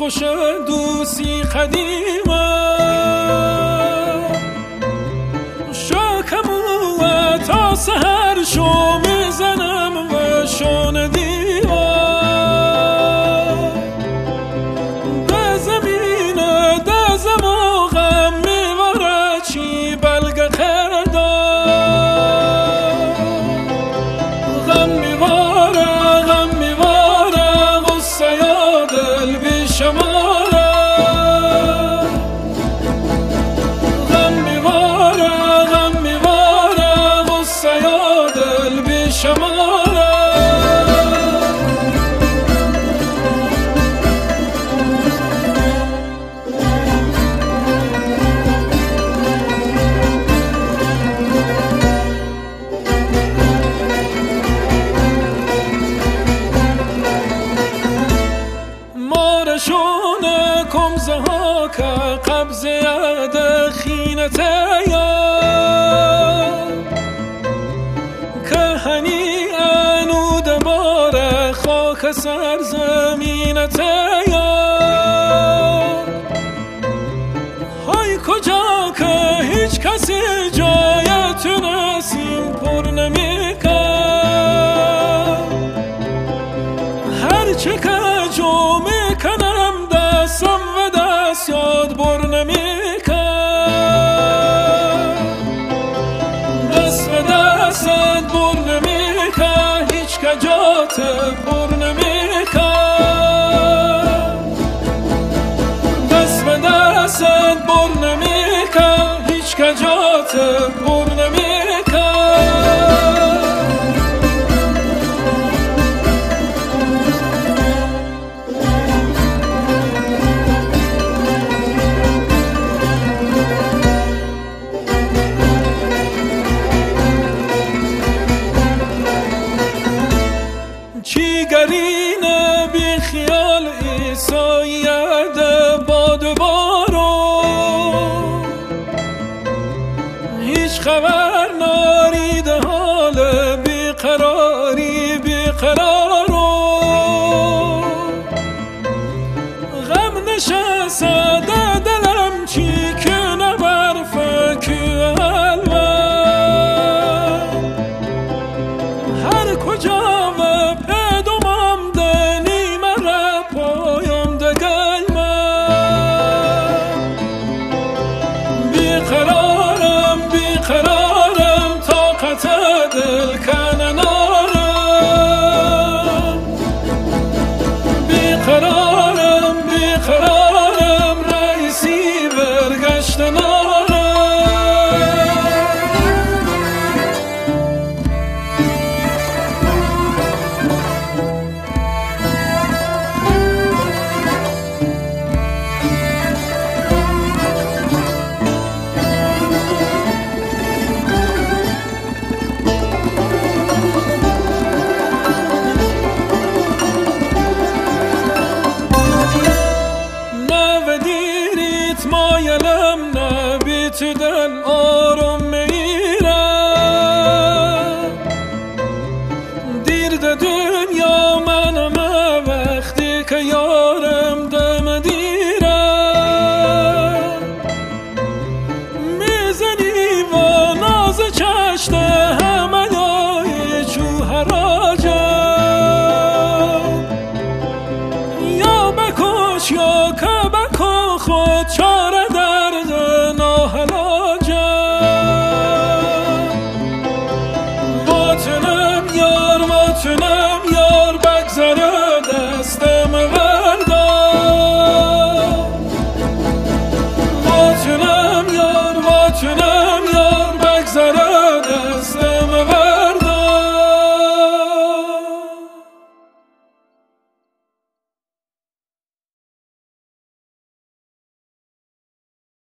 خوش دوستی قدیمه شاکمو تا سهر شو میزنم و شون دیوار به زمین دزم و غم میواره چی بلگ خردار غم میواره غصه یا دل بی شماره غم میواره غصه یا دل بی شماره مارشون کمزه ها که قبضه ید خینته یا که هنی انود بار خاک سرزمینته یا های کجا که هیچ کسی جایتون نسیم پر نمیکن هرچه که جو میکنم دستم و دست یاد بر نمیکن دست و دستت بر نمیکن هیچ که جات پر نمیکن دست و دستت بر نمیکن هیچ که جات پر نمیکن چیگرین بی خیال ایساید باد بارو هیچ خبر نارید حال بیقراری بیقرارو غم نشسته دلم چی که نبر فکر الوه هر کجا بیقرارم طاقت دل کنه نارم بیقرارم رئیسی برگشت نارم مایلم نبی تو دل